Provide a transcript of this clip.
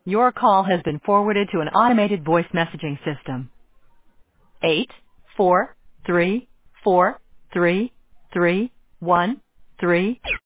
Your call has been forwarded to an automated voice messaging system. 843433313